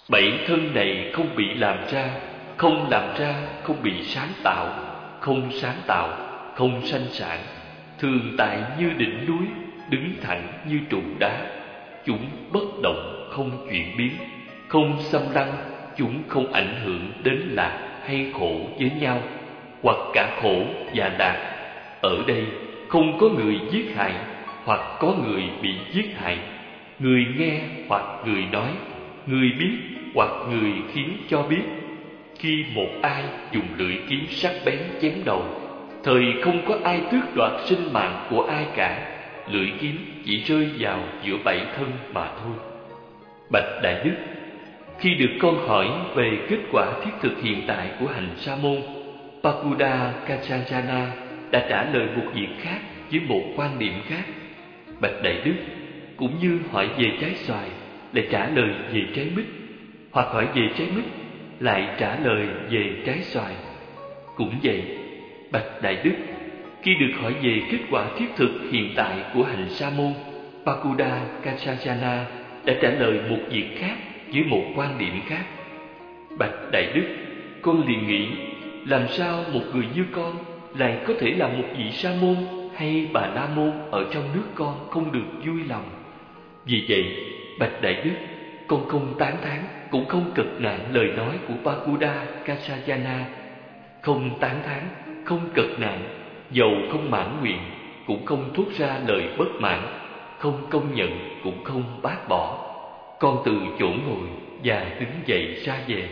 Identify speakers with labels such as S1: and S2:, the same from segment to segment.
S1: Bảy thân này không bị làm ra, không làm ra không bị sáng tạo, không sáng tạo không sanh sản, thường tại như đỉnh núi, đứng thẳng như trụ đá. Chúng bất động không chuyển biến, không xâm lăng, chúng không ảnh hưởng đến lạc hay khổ với nhau, hoặc cả khổ và lạc. Ở đây không có người giết hại, hoặc có người bị giết hại, người nghe hoặc người nói, người biết hoặc người khiến cho biết. Khi một ai dùng lưỡi kiếm sắc bén chém đầu, thời không có ai tước đoạt sinh mạng của ai cả. Lưỡi kiếm chỉ rơi vào giữa bảy thân mà thôi. Bạch Đại Đức, khi được con hỏi về kết quả thiết thực hiện tại của hành Sa môn, Pakuda Kaccayana đã trả lời một việc khác với một quan điểm khác. Bạch Đại Đức, cũng như hỏi về trái xoài lại trả lời về trái mít, hoặc hỏi về trái mít lại trả lời về trái xoài. Cũng vậy, bạch Đại Đức, khi được hỏi về kết quả thiết thực hiện tại của hành Sa môn, Pakuda Kaccayana đã trả lời một việc khác với một quan điểm khác. Bạch Đại Đức, con liền nghĩ, làm sao một người như con lại có thể là một vị Sa môn hay Bà La môn ở trong nước con không được vui lòng? Vì vậy, bạch Đại Đức, con không tán thán cũng không cực nạn lời nói của Pakuda Kaccayana. Không tán thán, không cực nạn, dầu không mãn nguyện, cũng không thốt ra lời bất mãn, không công nhận cũng không bác bỏ. Con từ chỗ ngồi và đứng dậy ra về.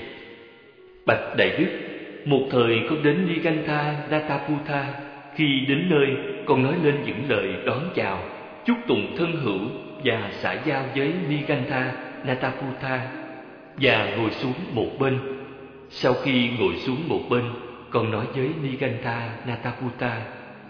S1: Bạch Đại Đức, một thời con đến Nigantha Nataputha. Khi đến nơi, con nói lên những lời đón chào, chúc tụng thân hữu và xã giao với Nigantha Nataputha, và ngồi xuống một bên. Sau khi ngồi xuống một bên, con nói với Nigantha Nataputha: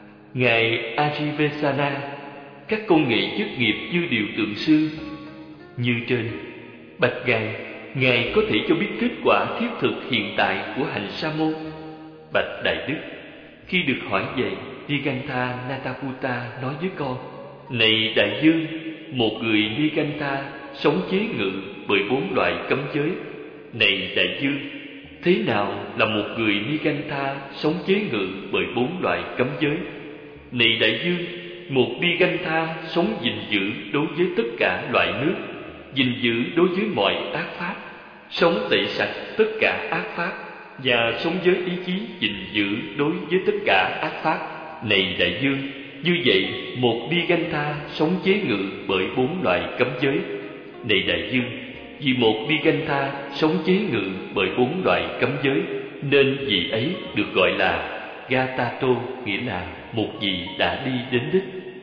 S1: Ngài Ajivesana, các công nghệ chức nghiệp như điều tượng sư như trên. Bạch Ngài có thể cho biết kết quả thiết thực hiện tại của hành Sa môn? Bạch Đại Đức, khi được hỏi về, Nigantha Nataputha nói với con: Này đại dương, một người Nigantha sống chế ngự bởi 4 loại cấm giới. Này đại dương, thế nào là một người Nigantha sống chế ngự bởi 4 loại cấm giới? Này đại dương, một Nigantha sống gìn giữ đối với tất cả loại nước, gìn giữ đối với mọi ác pháp, sống tẩy sạch tất cả ác pháp, và sống với ý chí gìn giữ đối với tất cả ác pháp. Này đại dương, như vậy một Nigantha sống chế ngự bởi 4 loại cấm giới. Này đại dương, vì một Nigantha sống chế ngự bởi 4 loại cấm giới, nên vị ấy được gọi là Gatato, nghĩa là một vị đã đi đến đích.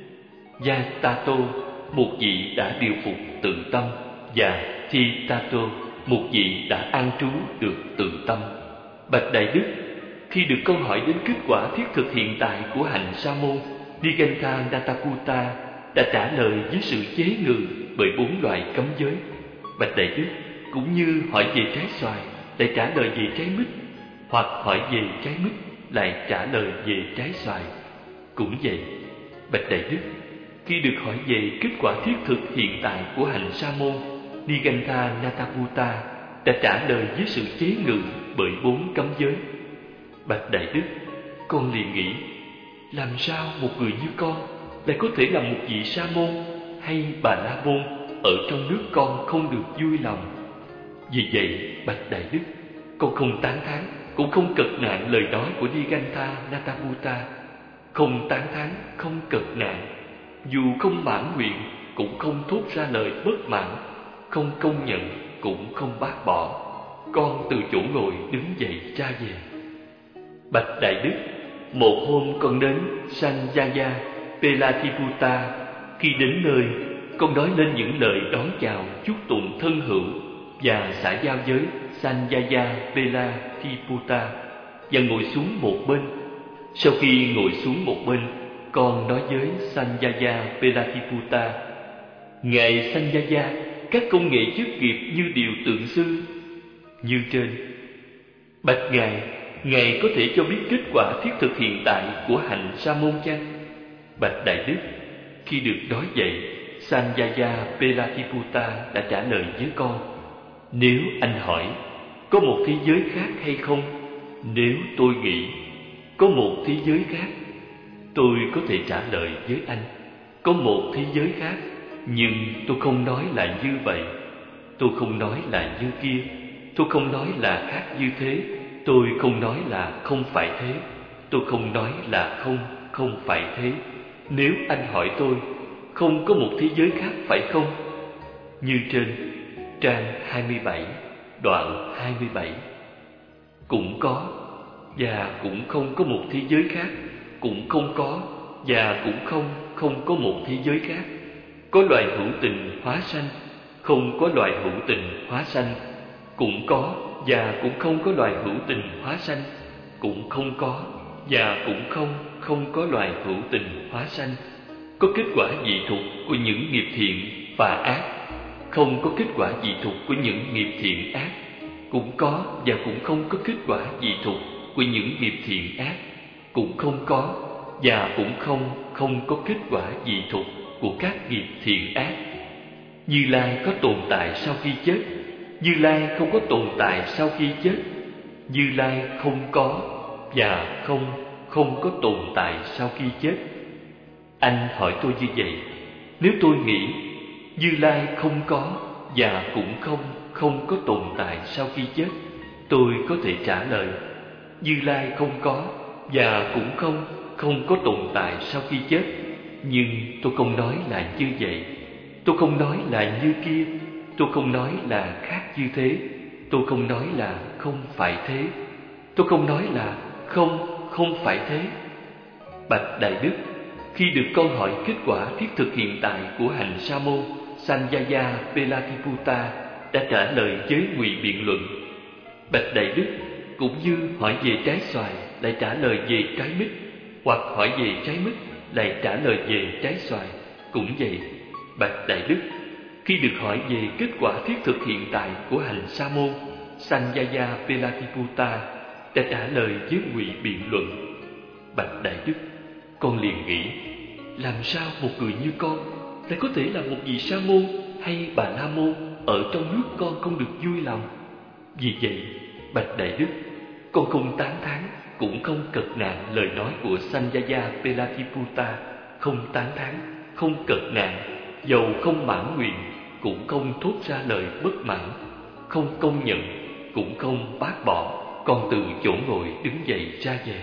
S1: Yatato, một vị đã điều phục tự tâm, và Thitato, một vị đã an trú được tự tâm. Bạch Đại Đức, khi được câu hỏi đến kết quả thiết thực hiện tại của hành Sa môn, Nigantha Nataputha đã trả lời với sự chế ngự bởi 4 loại cấm giới. Bạch Đại Đức, cũng như hỏi về trái xoài lại trả lời về trái mít, hoặc hỏi về trái mít lại trả lời về trái xoài. Cũng vậy, bạch Đại Đức, khi được hỏi về kết quả thiết thực hiện tại của hành Sa môn, Nigantha Nataputha đã trả lời với sự chế ngự bởi 4 cấm giới. Bạch Đại Đức, con liền nghĩ, làm sao một người như con lại có thể là một vị Sa môn hay Bà La môn ở trong nước con không được vui lòng? Vì vậy, bạch Đại Đức, con không tán thán cũng không cực nạn lời nói của Nigantha Nataputha. Không tán thán, không cực nạn, dù không mãn nguyện cũng không thốt ra lời bất mãn, không công nhận cũng không bác bỏ. Con từ chỗ ngồi đứng dậy ra về. Bạch Đại Đức, một hôm con đến Sanjaya Pelatiputta. Khi đến nơi, con nói lên những lời đón chào, chúc tụng thân hữu và xã giao với Sanjaya Pelatiputta, và ngồi xuống một bên. Sau khi ngồi xuống một bên, con nói với Sanjaya Pelatiputta: Ngài Sanjaya, các công nghệ chức nghiệp như điều tượng sư như trên. Bạch Ngài có thể cho biết kết quả thiết thực hiện tại của hành Sa môn chăng? Bạch Đại Đức, khi được nói vậy, Sanjaya Pelatiputta đã trả lời với con: Nếu anh hỏi có một thế giới khác hay không, nếu tôi nghĩ có một thế giới khác, tôi có thể trả lời với anh có một thế giới khác, nhưng tôi không nói là như vậy, tôi không nói là như kia, tôi không nói là khác như thế, tôi không nói là không phải thế, tôi không nói là không phải thế. Nếu anh hỏi tôi không có một thế giới khác phải không? Như trên trang 27, đoạn 27. Cũng có và cũng không có một thế giới khác, cũng không có và cũng không có một thế giới khác. Có loài hữu tình hóa sanh, không có loài hữu tình hóa sanh. Cũng có và cũng không có loài hữu tình hóa sanh, cũng không có và cũng không có loài hữu tình hóa sanh. Có kết quả dị thục của những nghiệp thiện và ác, không có kết quả dị thục của những nghiệp thiện ác. Cũng có và cũng không có kết quả dị thục của những nghiệp thiện ác, cũng không có và cũng không có kết quả dị thục của các nghiệp thiện ác. Như Lai có tồn tại sau khi chết, Như Lai không có tồn tại sau khi chết. Như Lai không có và không có tồn tại sau khi chết. Anh hỏi tôi như vậy, nếu tôi nghĩ Như Lai không có và cũng không có tồn tại sau khi chết, tôi có thể trả lời Như Lai không có và cũng không có tồn tại sau khi chết. Nhưng tôi không nói là như vậy, tôi không nói là như kia, tôi không nói là khác như thế, tôi không nói là không phải thế, tôi không nói là không phải thế. Bạch Đại Đức, khi được con hỏi kết quả thiết thực hiện tại của hành sa môn Sanjaya Velatiputta đã trả lời với ngụy biện luận. Bạch Đại Đức, cũng như hỏi về trái xoài lại trả lời về trái mít, hoặc hỏi về trái mít lại trả lời về trái xoài, cũng vậy. Bạch Đại Đức, khi được hỏi về kết quả thiết thực hiện tại của hành sa môn Sanjaya Velatiputta đã trả lời với ngụy biện luận. Bạch Đại Đức, con liền nghĩ, làm sao một người như con lại có thể là một vị sa môn hay bà la môn ở trong nước con không được vui lòng? Vì vậy, Bạch Đại Đức, con không tán thán cũng không cật nạn lời nói của Sanjaya Velatiputta, không tán thán, không cật nạn, dầu không mãn nguyện cũng không thốt ra lời bất mãn, không công nhận cũng không bác bỏ. Con từ chỗ ngồi đứng dậy ra về.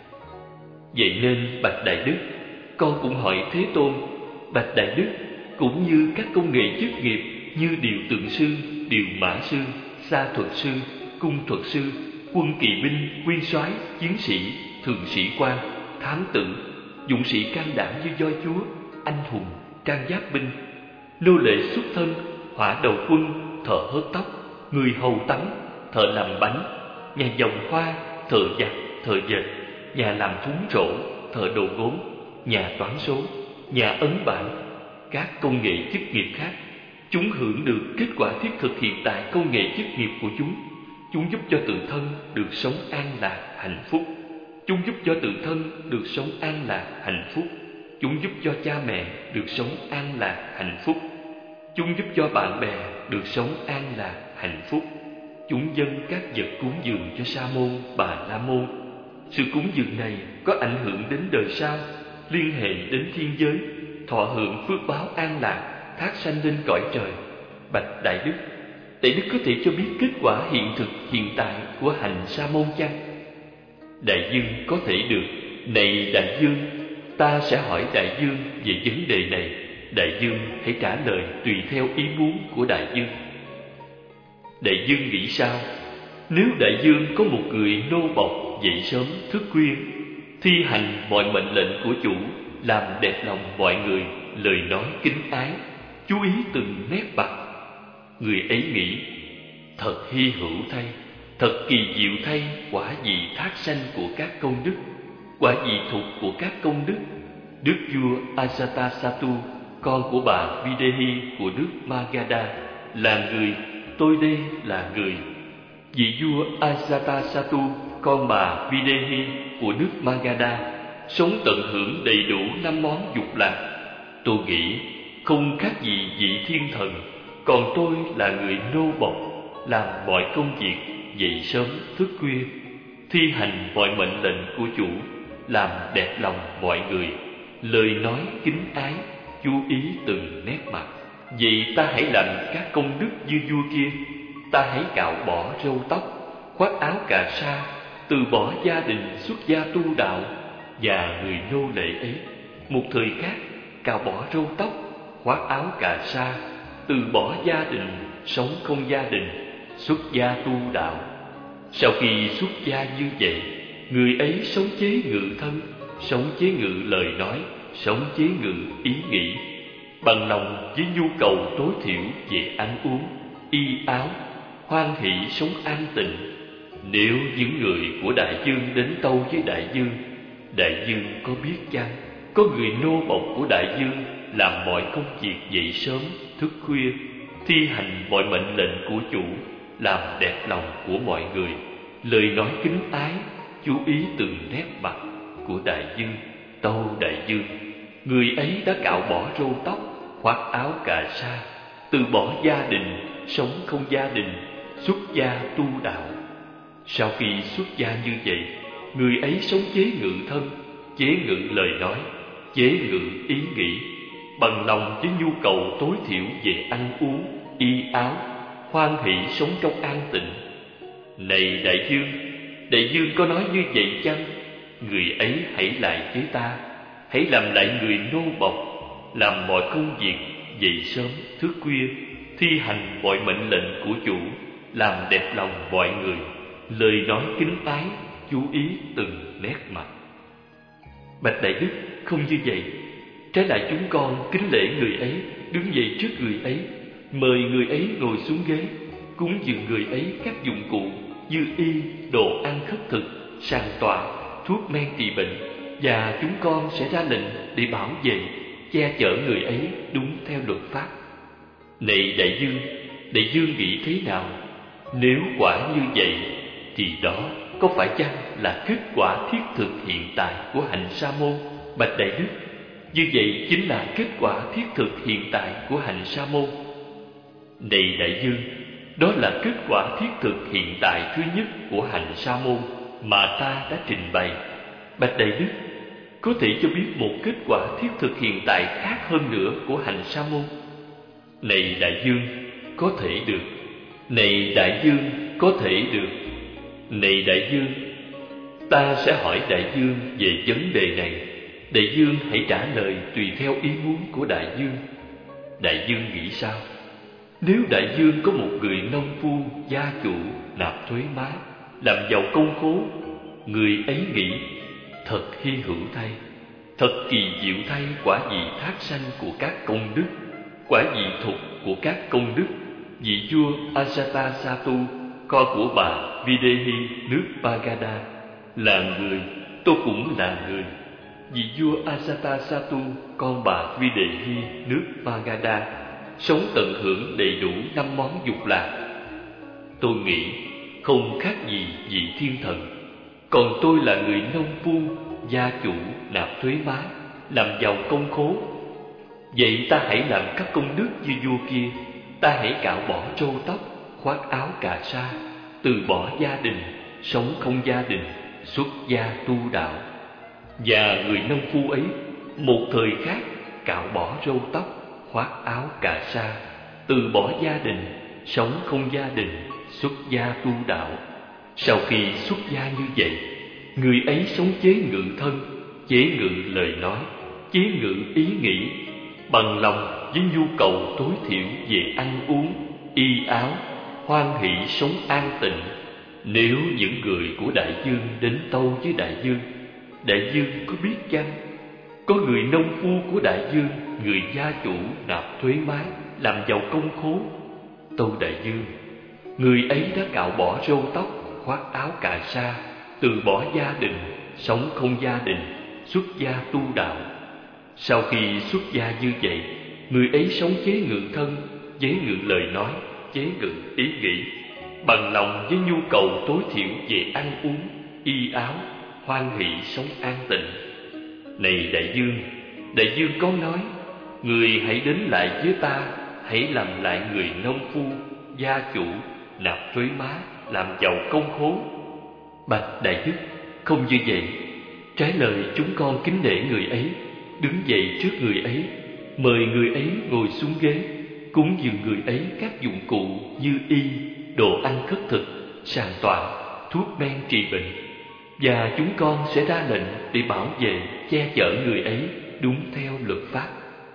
S1: Vậy nên Bạch Đại Đức, con cũng hỏi Thế Tôn, Bạch Đại Đức, cũng như các công nghệ chức nghiệp như điều tượng sư, điều mã sư, sa thuật sư, cung thuật sư, quân kỵ binh, nguyên soái, chiến sĩ, thượng sĩ quan, thám tử, dũng sĩ can đảm như voi chúa, anh hùng, trang giáp binh, nô lệ xuất thân, hỏa đầu quân, thợ hớt tóc, người hầu tắm, thợ làm bánh, nhà dòng hoa, thợ giặt, thợ dệt, nhà làm thúng rổ, thợ đồ gốm, nhà toán số, nhà ấn bản, các công nghệ chức nghiệp khác, chúng hưởng được kết quả thiết thực hiện tại công nghệ chức nghiệp của chúng. Chúng giúp cho tự thân được sống an lạc, hạnh phúc. Chúng giúp cho tự thân được sống an lạc, hạnh phúc. Chúng giúp cho cha mẹ được sống an lạc, hạnh phúc. Chúng giúp cho bạn bè được sống an lạc, hạnh phúc. Chúng dâng các vật cúng dường cho sa môn, bà la môn. Sự cúng dường này có ảnh hưởng đến đời sau, liên hệ đến thiên giới, thọ hưởng phước báo an lạc, thác sanh lên cõi trời. Bạch Đại Đức, Đại Đức có thể cho biết kết quả hiện thực hiện tại của hành sa môn chăng? Đại Dương có thể được. Này Đại Dương, ta sẽ hỏi Đại Dương về vấn đề này. Đại Dương hãy trả lời tùy theo ý muốn của Đại Dương. Đại Dương nghĩ sao? Nếu Đại Dương có một người nô bộc dậy sớm thức khuya, thi hành mọi mệnh lệnh của chủ, làm đẹp lòng mọi người, lời nói kính ái, chú ý từng nét mặt, người ấy nghĩ, thật hy hữu thay, thật kỳ diệu thay, quả vị thác sanh của các công đức, quả vị thuộc của các công đức. Đức vua Ajatasattu, con của bà Videhi của nước Magadha, là người, tôi đây là người. Vị vua Ajatasattu, con bà Videhi của nước Magadha, sống tận hưởng đầy đủ 5 món dục lạc. Tôi nghĩ không khác gì vị thiên thần, còn tôi là người nô bộc. làm mọi công việc, dậy sớm thức khuya, thi hành mọi mệnh lệnh của chủ, làm đẹp lòng mọi người, lời nói kính ái, chú ý từng nét mặt. Vậy ta hãy làm các công đức như vua kia. Ta hãy cạo bỏ râu tóc, khoác áo cà sa, từ bỏ gia đình xuất gia tu đạo. Và người nô lệ ấy một thời khác cạo bỏ râu tóc, khoác áo cà sa, từ bỏ gia đình, sống không gia đình, xuất gia tu đạo. Sau khi xuất gia như vậy, người ấy sống chế ngự thân, sống chế ngự lời nói, sống chế ngự ý nghĩ, bằng lòng với nhu cầu tối thiểu về ăn uống, y áo, hoan hỷ sống an tịnh. Nếu những người của đại dương đến tâu với đại dương có biết chăng, có người nô bộc của đại dương làm mọi công việc dậy sớm thức khuya, thi hành mọi mệnh lệnh của chủ, làm đẹp lòng của mọi người, lời nói kính ái, chú ý từng nét mặt của đại dương, tâu đại dương, người ấy đã cạo bỏ râu tóc, khoác áo cà sa, từ bỏ gia đình, sống không gia đình, xuất gia tu đạo. Sau khi xuất gia như vậy, người ấy sống chế ngự thân, chế ngự lời nói, chế ngự ý nghĩ, bằng lòng với nhu cầu tối thiểu về ăn uống, y áo, hoan hỷ sống trong an tịnh. Này đại dương có nói như vậy chăng? Người ấy hãy lại với ta, hãy làm lại người nô bộc, làm mọi công việc, dậy sớm thức khuya, thi hành mọi mệnh lệnh của chủ, làm đẹp lòng mọi người, lời nói kính ái, chú ý từng nét mặt. Bạch Đại Đức, không như vậy. Trái lại chúng con kính lễ người ấy, đứng dậy trước người ấy, mời người ấy ngồi xuống ghế, cúng dường người ấy các dụng cụ như y, đồ ăn khất thực, sàn tọa, thuốc men trị bệnh, và chúng con sẽ ra lệnh để bảo vệ, che chở người ấy đúng theo luật pháp. Này đại dương nghĩ thế nào? Nếu quả như vậy, thì đó có phải chăng là kết quả thiết thực hiện tại của hành sa môn? Bạch Đại Đức, như vậy chính là kết quả thiết thực hiện tại của hành sa môn. Này đại dương, đó là kết quả thiết thực hiện tại thứ nhất của hành sa môn mà ta đã trình bày. Bạch Đại Đức, có thể cho biết một kết quả thiết thực hiện tại khác hơn nữa của hành sa môn? Này đại dương, có thể được. Này đại dương, có thể được. Này đại dương, ta sẽ hỏi đại dương về vấn đề này. Đại dương hãy trả lời tùy theo ý muốn của đại dương. Đại dương nghĩ sao? Nếu đại dương có một người nông phu, gia chủ, nạp thuế má, làm giàu công khố, người ấy nghĩ, thật hy hữu thay, thật kỳ diệu thay quả vị thác sanh của các công đức, quả vị thục của các công đức. Vị vua Ajatasattu, con của bà Videhi nước Magadha, là người, tôi cũng là người. Vị vua Ajatasattu, con bà Videhi nước Magadha, sống tận hưởng đầy đủ 5 món dục lạc. Tôi nghĩ không khác gì vị thiên thần. Còn tôi là người nông phu, gia chủ, nạp thuế má, làm giàu công khố. Vậy ta hãy làm các công đức như vua kia. Ta hãy cạo bỏ râu tóc, khoác áo cà sa, từ bỏ gia đình, sống không gia đình, xuất gia tu đạo. Và người nông phu ấy một thời khác cạo bỏ râu tóc, khoác áo cà sa, từ bỏ gia đình, sống không gia đình, xuất gia tu đạo. Sau khi xuất gia như vậy, người ấy sống chế ngự thân, chế ngự lời nói, chế ngự ý nghĩ, bằng lòng với nhu cầu tối thiểu về ăn uống, y áo, hoan hỷ sống an tịnh. Nếu những người của đại dương đến tâu với đại dương có biết chăng? Có người nông phu của đại dương, người gia chủ nạp thuế má, làm giàu công khố. Tâu đại dương, người ấy đã cạo bỏ râu tóc, khoác áo cà sa, từ bỏ gia đình, sống không gia đình, xuất gia tu đạo. Sau khi xuất gia như vậy, người ấy sống chế ngự thân, chế ngự lời nói, chế ngự ý nghĩ, bằng lòng với nhu cầu tối thiểu về ăn uống, y áo, hoan hỷ sống an tịnh. Này đại dương có nói, người hãy đến lại với ta, hãy làm lại người nông phu, gia chủ, nạp thuế má, làm giàu công khốn. Bạch Đại Đức, không như vậy. Trái lời chúng con kính nể người ấy, đứng dậy trước người ấy, mời người ấy ngồi xuống ghế, cúng dường người ấy các dụng cụ như y, đồ ăn khất thực, sàn tọa, thuốc men trị bệnh. Và chúng con sẽ ra lệnh để bảo vệ, che chở người ấy đúng theo luật pháp.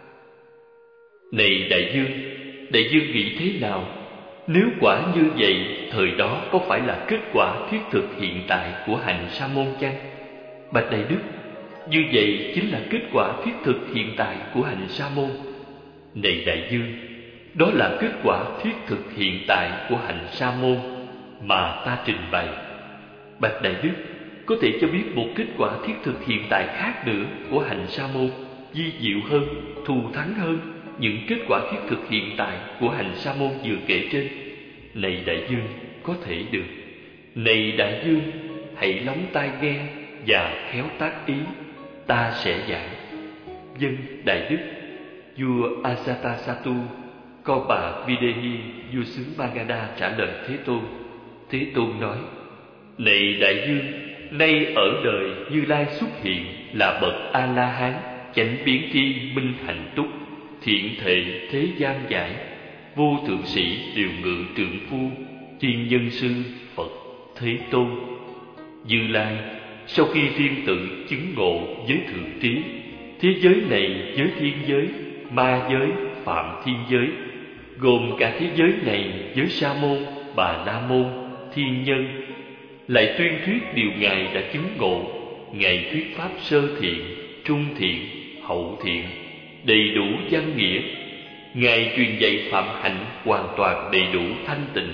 S1: Này Đại Dương nghĩ thế nào? Nếu quả như vậy, thời đó có phải là kết quả thiết thực hiện tại của hành Sa môn chăng? Bạch Đại Đức, như vậy chính là kết quả thiết thực hiện tại của hành Sa môn. Này Đại Dương, đó là kết quả thiết thực hiện tại của hành Sa môn mà ta trình bày. Bạch Đại Đức, có thể cho biết một kết quả thiết thực hiện tại khác nữa của hành Sa môn, vi diệu hơn, thù thắng hơn những kết quả thiết thực hiện tại của hành Sa môn vừa kể trên? Này Đại Dương, có thể được. Này Đại Dương, hãy lắng tai nghe và khéo tác ý, ta sẽ giảng. Dân Đại Đức. Vua Ajatasattu, con bà Videhi, vua xứ Magadha trả lời Thế Tôn. Thế Tôn nói: Này Đại Dương, nay ở đời Như Lai xuất hiện là bậc A La Hán, chánh biến tri minh hạnh túc, thiện thệ thế gian giải, vô thượng sĩ điều ngự trượng phu, thiên nhân sư Phật Thế Tôn. Như Lai sau khi riêng tự chứng ngộ với thượng trí, thế giới này giới thiên giới, ma giới, phạm thiên giới, gồm cả thế giới này giới Sa môn, Bà La môn, thiên nhân, lại tuyên thuyết điều Ngài đã chứng ngộ. Ngài thuyết pháp sơ thiện, trung thiện, hậu thiện, đầy đủ văn nghĩa. Ngài truyền dạy phạm hạnh hoàn toàn đầy đủ thanh tịnh.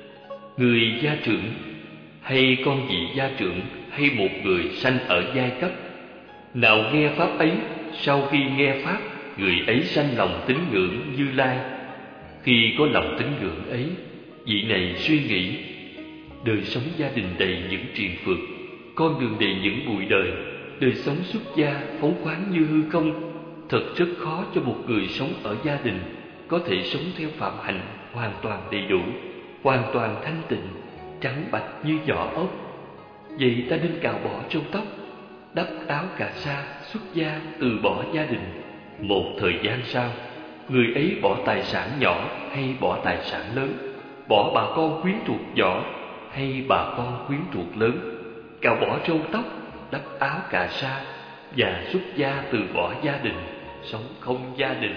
S1: Người gia trưởng hay con vị gia trưởng hay một người sanh ở giai cấp nào nghe pháp ấy, sau khi nghe pháp, người ấy sanh lòng tín ngưỡng Như Lai. Khi có lòng tín ngưỡng ấy, vị này suy nghĩ: đời sống gia đình đầy những triền phược, con đường đầy những bụi đời, đời sống xuất gia phóng khoáng như hư không. Thật rất khó cho một người sống ở gia đình có thể sống theo phạm hạnh hoàn toàn đầy đủ, hoàn toàn thanh tịnh, trắng bạch như vỏ ốc. Vậy ta nên cạo bỏ râu tóc, đắp áo cà sa, xuất gia, từ bỏ gia đình. Một thời gian sau, người ấy bỏ tài sản nhỏ hay bỏ tài sản lớn, bỏ bà con quyến thuộc nhỏ hay bà con quyến thuộc lớn, cạo bỏ râu tóc, đắp áo cà sa và xuất gia từ bỏ gia đình, sống không gia đình.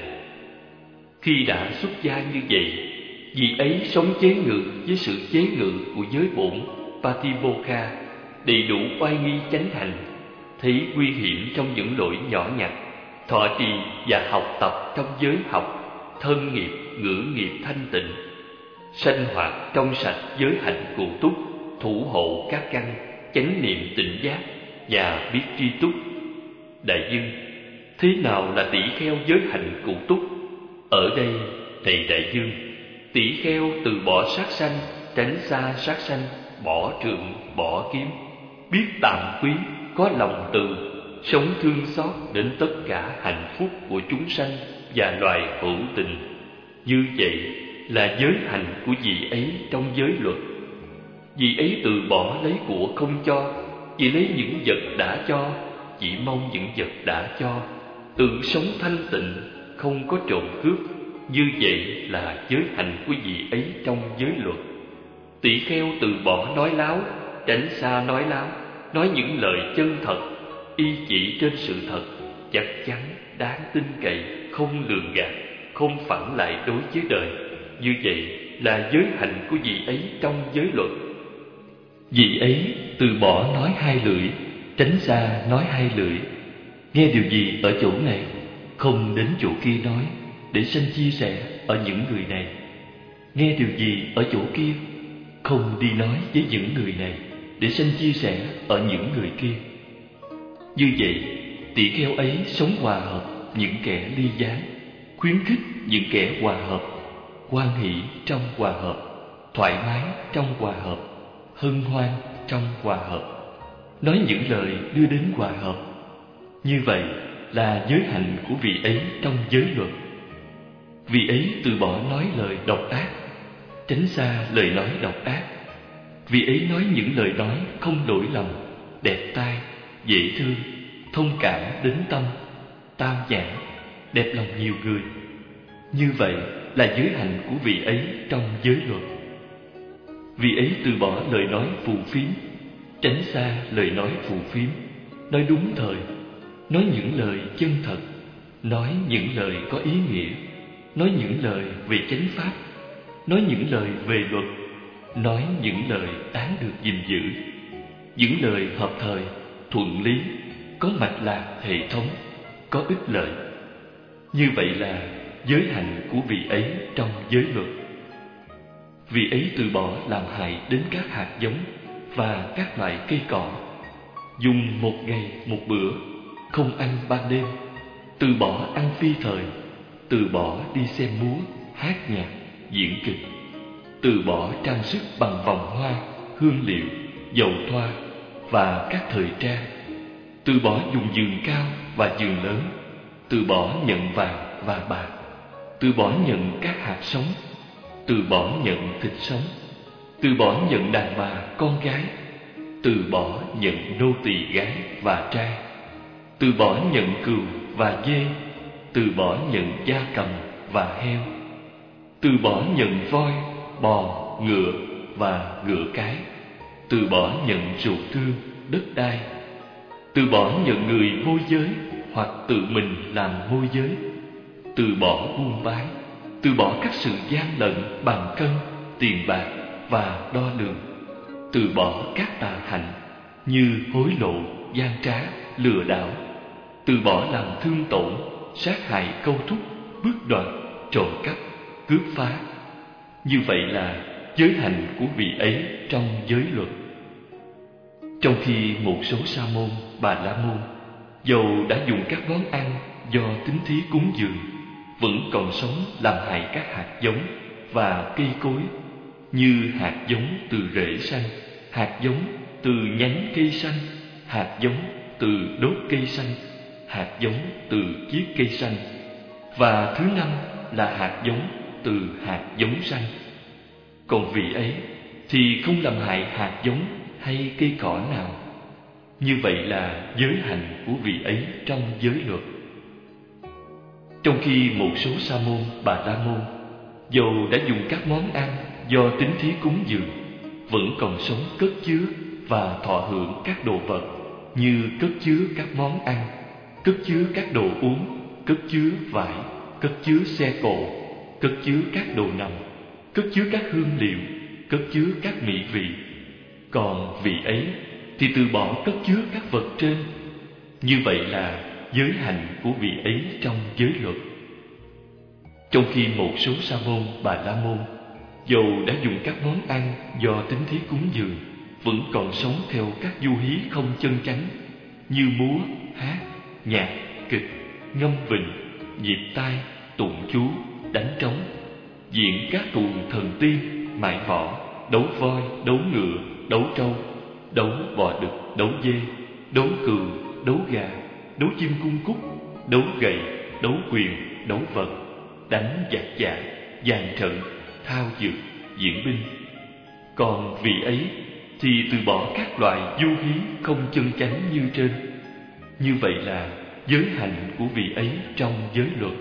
S1: Khi đã xuất gia như vậy, vị ấy sống chế ngự với sự chế ngự của giới bổn Patimokkha, đầy đủ oai nghi chánh hành, thấy nguy hiểm trong những lỗi nhỏ nhặt, thọ trì và học tập trong giới học, thân nghiệp, ngữ nghiệp thanh tịnh, sanh hoạt trong sạch giới hạnh cụ túc, thủ hộ các căn, chánh niệm tỉnh giác và biết tri túc. Đại Dương, thế nào là tỷ kheo giới hạnh cụ túc? Ở đây, này Đại Dương, tỷ kheo từ bỏ sát sanh, tránh xa sát sanh, bỏ trượng, bỏ kiếm, biết tạm quý, có lòng từ, sống thương xót đến tất cả hạnh phúc của chúng sanh và loài hữu tình. Như vậy là giới hạnh của vị ấy trong giới luật. Vị ấy từ bỏ lấy của không cho, chỉ lấy những vật đã cho, chỉ mong những vật đã cho, tự sống thanh tịnh, không có trộm cướp. Như vậy là giới hạnh của vị ấy trong giới luật. Tỷ kheo từ bỏ nói láo, tránh xa nói láo, nói những lời chân thật, y chỉ trên sự thật, chắc chắn, đáng tin cậy, không lường gạt, không phản lại đối với đời. Như vậy là giới hạnh của vị ấy trong giới luật. Vị ấy từ bỏ nói hai lưỡi, tránh xa nói hai lưỡi, nghe điều gì ở chỗ này, không đến chỗ kia nói, để sanh chia sẻ ở những người này. Nghe điều gì ở chỗ kia, không đi nói với những người này, để sanh chia sẻ ở những người kia. Như vậy, tỷ kheo ấy sống hòa hợp những kẻ ly gián, khuyến khích những kẻ hòa hợp, hoan hỷ trong hòa hợp, thoải mái trong hòa hợp, hân hoan trong hòa hợp, nói những lời đưa đến hòa hợp. Như vậy là giới hạnh của vị ấy trong giới luật. Vị ấy từ bỏ nói lời độc ác, tránh xa lời nói độc ác. Vị ấy nói những lời nói không lỗi lầm, đẹp tai, dễ thương, thông cảm đến tâm, tao nhã, đẹp lòng nhiều người. Như vậy là giới hạnh của vị ấy trong giới luật. Vị ấy từ bỏ lời nói phù phiếm, tránh xa lời nói phù phiếm, nói đúng thời, nói những lời chân thật, nói những lời có ý nghĩa, nói những lời về chánh pháp, nói những lời về luật, nói những lời đáng được gìn giữ, những lời hợp thời, thuận lý, có mạch lạc hệ thống, có ích lợi. Như vậy là giới hạnh của vị ấy trong giới luật. Vị ấy từ bỏ làm hại đến các hạt giống và các loại cây cỏ, dùng một ngày một bữa, không ăn ban đêm, từ bỏ ăn phi thời, từ bỏ đi xem múa, hát nhạc, diễn kịch, từ bỏ trang sức bằng vòng hoa, hương liệu, dầu thoa và các thời trang, từ bỏ dùng giường cao và giường lớn, từ bỏ nhận vàng và bạc, từ bỏ nhận các hạt sống, từ bỏ nhận thịt sống, từ bỏ nhận đàn bà con gái, từ bỏ nhận nô tỳ gái và trai, từ bỏ nhận cừu và dê, từ bỏ nhận gia cầm và heo, từ bỏ nhận voi, bò, ngựa và ngựa cái, từ bỏ nhận ruột thương, đất đai, từ bỏ nhận người môi giới hoặc tự mình làm môi giới, từ bỏ buôn bán, từ bỏ các sự gian lận bằng cân, tiền bạc và đo lường, từ bỏ các tà hạnh như hối lộ, gian trá, lừa đảo, từ bỏ làm thương tổn, sát hại, câu thúc, bước đoạt, trộm cắp, cướp phá. Như vậy là giới hạnh của vị ấy trong giới luật. Trong khi một số sa môn, bà la môn, dầu đã dùng các món ăn do tín thí cúng dường, vẫn còn sống làm hại các hạt giống và cây cối, như hạt giống từ rễ xanh, hạt giống từ nhánh cây xanh, hạt giống từ đốt cây xanh, hạt giống từ chiết cây xanh, và thứ năm là hạt giống từ hạt giống xanh. Còn vị ấy thì không làm hại hạt giống hay cây cỏ nào. Như vậy là giới hạnh của vị ấy trong giới luật. Trong khi một số sa môn, bà la môn, dầu đã dùng các món ăn do tín thí cúng dường, vẫn còn sống cất chứa và thọ hưởng các đồ vật, như cất chứa các món ăn, cất chứa các đồ uống, cất chứa vải, cất chứa xe cộ, cất chứa các đồ nằm, cất chứa các hương liệu, cất chứa các mỹ vị. Còn vị ấy thì từ bỏ cất chứa các vật trên. Như vậy là giới hạnh của vị ấy trong giới luật. Trong khi một số sa môn, bà la môn, dầu đã dùng các món ăn do tín thí cúng dường, vẫn còn sống theo các du hí không chân chánh, như múa, hát, nhạc, kịch, ngâm vịnh, nhịp tai, tụng chú, đánh trống, diễn các tuồng thần tiên, mại võ, đấu voi, đấu ngựa, đấu trâu, đấu bò đực, đấu dê, đấu cừu, đấu gà, đấu chim cung cúc, đấu gậy, đấu quyền, đấu vật, đánh giặc giả, dàn trận, thao dược, diễn binh. Còn vị ấy thì từ bỏ các loại du hí không chân chánh như trên. Như vậy là giới hạnh của vị ấy trong giới luật.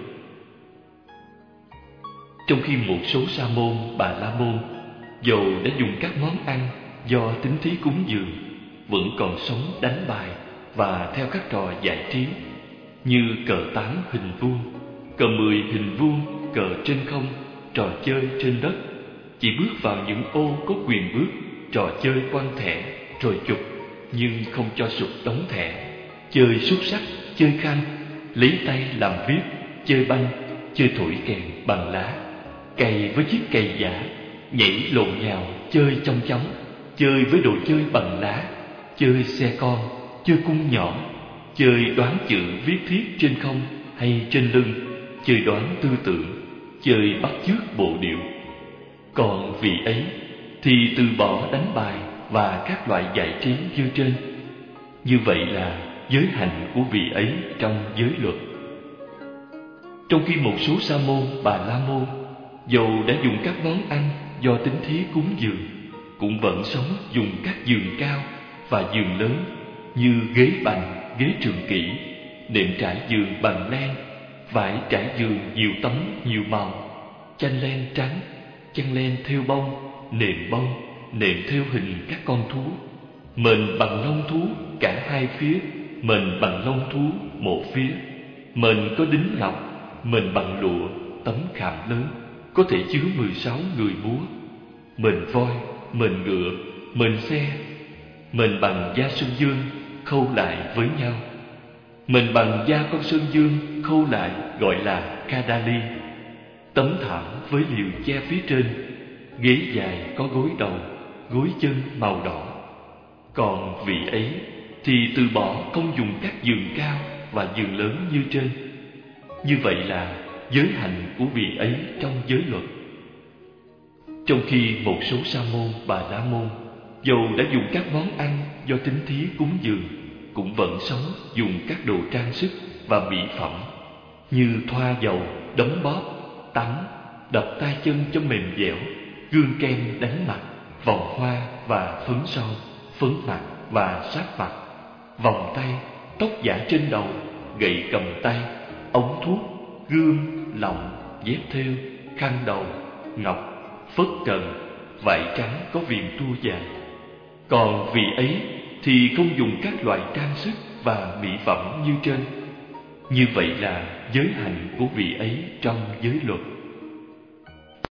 S1: Trong khi một số sa môn, bà la môn, dầu đã dùng các món ăn do tín thí cúng dường, vẫn còn sống đánh bài và theo các trò giải trí, như cờ 8 hình vuông, cờ 10 hình vuông, cờ trên không, trò chơi trên đất, chỉ bước vào những ô có quyền bước, trò chơi quăng thẻ, rồi chụp, nhưng không cho sụp đóng thẻ, chơi xúc xắc, chơi khăn, lấy tay làm viết, chơi banh, chơi thổi kèn bằng lá, cày với chiếc cày giả, nhảy lộn nhào, chơi chong chóng, chơi với đồ chơi bằng lá, chơi xe con, chơi cung nhỏ, chơi đoán chữ viết thiết trên không hay trên lưng, chơi đoán tư tưởng, chơi bắt chước bộ điệu. Còn vị ấy thì từ bỏ đánh bài và các loại giải trí như trên. Như vậy là giới hạnh của vị ấy trong giới luật. Trong khi một số sa môn, bà la môn, dầu đã dùng các món ăn do tính thí cúng dường, cũng vẫn sống dùng các giường cao và giường lớn như ghế bành, ghế trường kỷ, nệm trải giường bằng len, vải trải giường nhiều tấm nhiều màu, chanh len trắng, chăn len thêu bông, nệm thêu hình các con thú, mền bằng lông thú cả hai phía, mền bằng lông thú một phía, mền có đính ngọc, mền bằng lụa, tấm khảm lớn, có thể chứa 16 người múa, mền voi, mền ngựa, mền xe, mền bằng da sơn dương khâu lại với nhau. Mền bằng da con sơn dương khâu lại gọi là kadali. Tấm thảm với liều che phía trên, ghế dài có gối đầu, gối chân màu đỏ. Còn vị ấy thì từ bỏ không dùng các giường cao và giường lớn như trên. Như vậy là giới hạnh của vị ấy trong giới luật. Trong khi một số sa môn, bà la môn dầu đã dùng các món ăn do tín thí cúng dường, cũng vẫn sống dùng các đồ trang sức và mỹ phẩm như thoa dầu, đóng bóp, tắm, đập tay chân cho mềm dẻo, gương kem đánh mặt, vòng hoa và phấn son, phấn mặt và sát mặt, vòng tay, tóc giả trên đầu, gậy cầm tay, ống thuốc, gươm, lọng, dép thêu, khăn đầu, ngọc, phất trần, vải trắng có viền tua dài. Còn vị ấy thì không dùng các loại trang sức và mỹ phẩm như trên. Như vậy là giới hạnh của vị ấy trong giới luật.